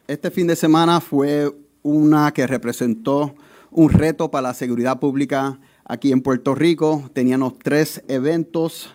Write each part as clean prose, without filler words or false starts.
Este fin de semana fue una que representó un reto para la seguridad pública aquí en Puerto Rico. Teníamos 3 eventos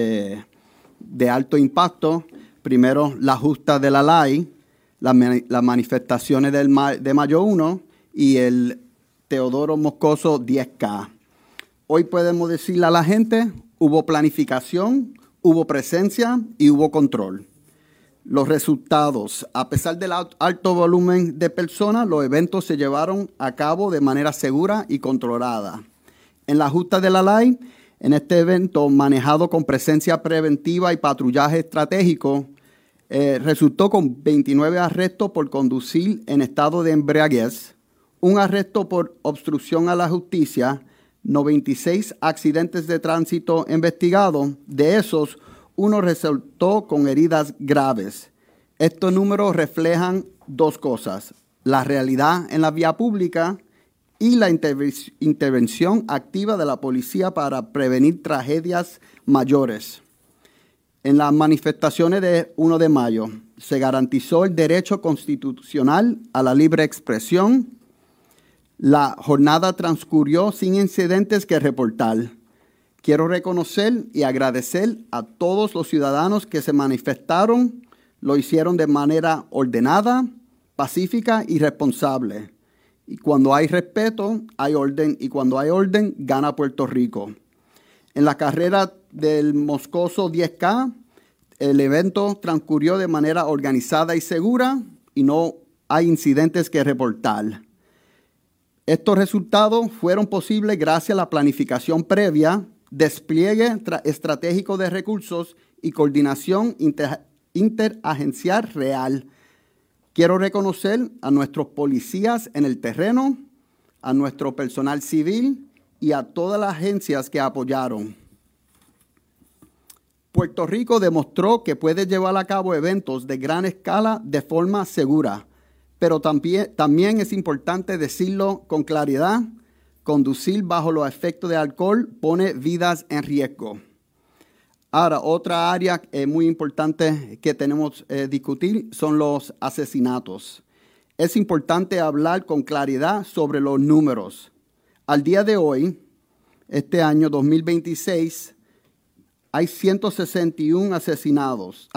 de alto impacto. Primero, la justa de la LAI, las manifestaciones de Mayo 1 y el Teodoro Moscoso 10K. Hoy podemos decirle a la gente, hubo planificación, hubo presencia y hubo control. Los resultados: a pesar del alto volumen de personas, los eventos se llevaron a cabo de manera segura y controlada. En la justa de la LAI, en este evento manejado con presencia preventiva y patrullaje estratégico, resultó con 29 arrestos por conducir en estado de embriaguez, un arresto por obstrucción a la justicia, 96 accidentes de tránsito investigados. De esos, uno resultó con heridas graves. Estos números reflejan 2 cosas: la realidad en la vía pública y la intervención activa de la policía para prevenir tragedias mayores. En las manifestaciones de 1 de mayo se garantizó el derecho constitucional a la libre expresión. La jornada transcurrió sin incidentes que reportar. Quiero reconocer y agradecer a todos los ciudadanos que se manifestaron. Lo hicieron de manera ordenada, pacífica y responsable. Y cuando hay respeto, hay orden. Y cuando hay orden, gana Puerto Rico. En la carrera del Moscoso 10K, el evento transcurrió de manera organizada y segura y no hay incidentes que reportar. Estos resultados fueron posibles gracias a la planificación previa, despliegue estratégico de recursos y coordinación interagencial real. Quiero reconocer a nuestros policías en el terreno, a nuestro personal civil y a todas las agencias que apoyaron. Puerto Rico demostró que puede llevar a cabo eventos de gran escala de forma segura, pero también es importante decirlo con claridad: conducir bajo los efectos de alcohol pone vidas en riesgo. Ahora, otra área muy importante que tenemos que discutir son los asesinatos. Es importante hablar con claridad sobre los números. Al día de hoy, este año 2026, hay 161 asesinatos.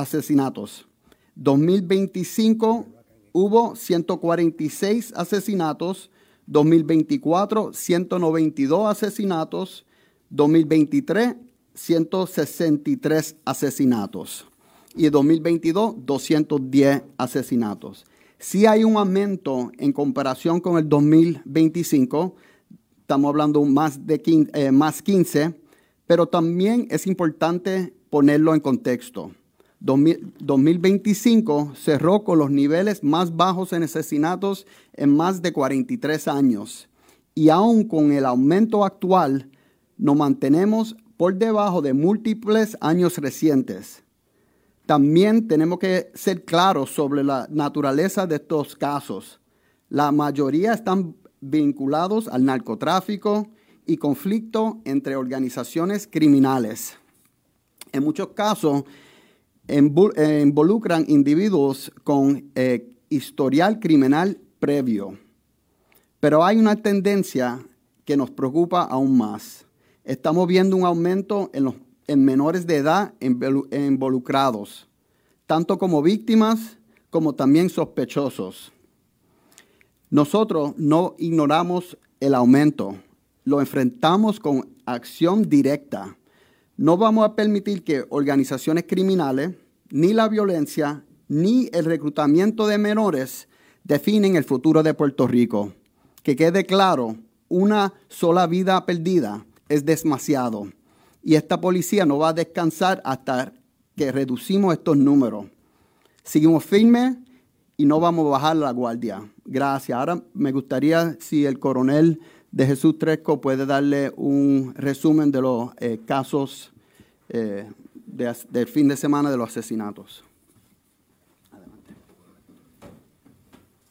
2025 hubo 146 asesinatos. 2024, 192 asesinatos. 2023, 163 asesinatos. Y en 2022, 210 asesinatos. Sí hay un aumento en comparación con el 2025. Estamos hablando más 15, pero también es importante ponerlo en contexto. 2025 cerró con los niveles más bajos en asesinatos en más de 43 años. Y aún con el aumento actual, nos mantenemos por debajo de múltiples años recientes. También tenemos que ser claros sobre la naturaleza de estos casos. La mayoría están vinculados al narcotráfico y conflicto entre organizaciones criminales. En muchos casos, involucran individuos con historial criminal previo. Pero hay una tendencia que nos preocupa aún más. Estamos viendo un aumento en menores de edad involucrados, tanto como víctimas como también sospechosos. Nosotros no ignoramos el aumento, lo enfrentamos con acción directa. No vamos a permitir que organizaciones criminales, ni la violencia, ni el reclutamiento de menores definen el futuro de Puerto Rico. Que quede claro, una sola vida perdida es demasiado. Y esta policía no va a descansar hasta que reducimos estos números. Seguimos firmes y no vamos a bajar la guardia. Gracias. Ahora me gustaría si el coronel de Jesús Tresco puede darle un resumen de los casos del fin de semana de los asesinatos.